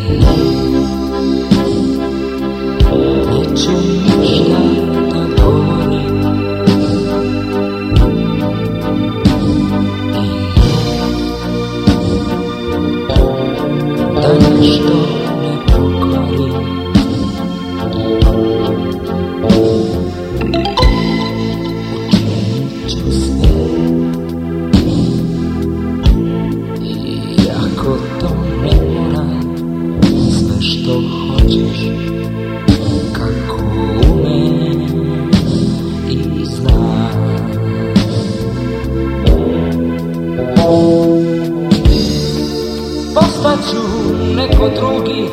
Neću ništa da govorim da nešto ne pokvarim. Učinit ću sve, iako to ne mora, sve što hoćeš, kako umem i znam. Postaću neko drugi,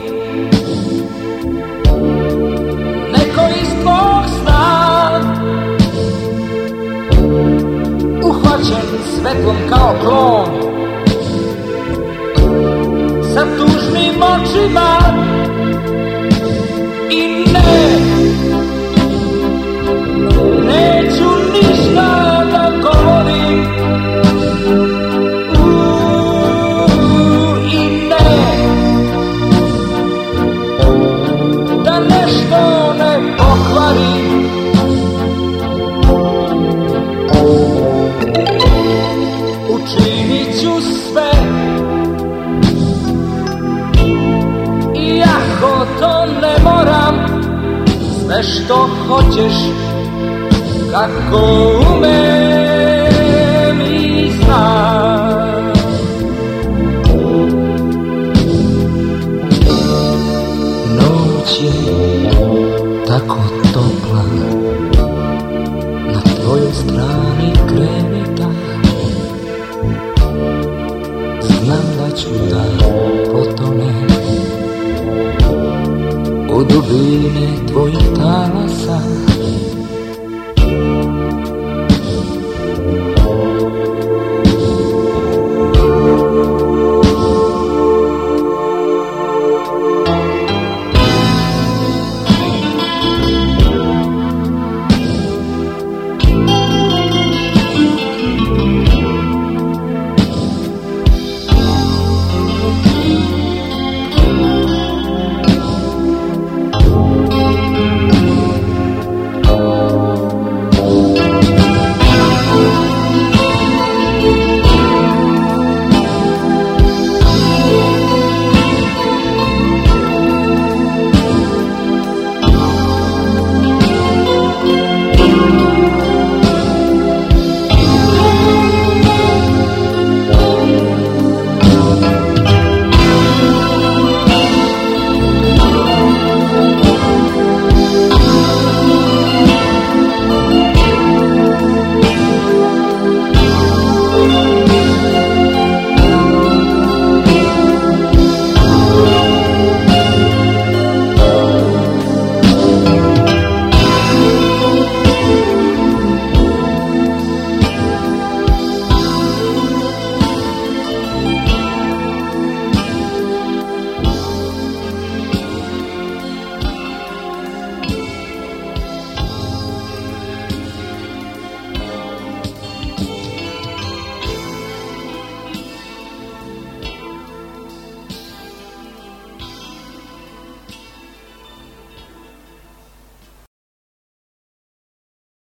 neko iz tvog sna, uhvaćen svetlom kao klon, sa tužnim očima. I neću ništa da govorim, i da nešto ne pokvarim. Učinit ću sve, iako to ne moram, sve što hoćeš, kako umem i znam. Noć je tako topla, na tvojoj strani kreveta, znam da ću da potonem u dubine tvojih talasa.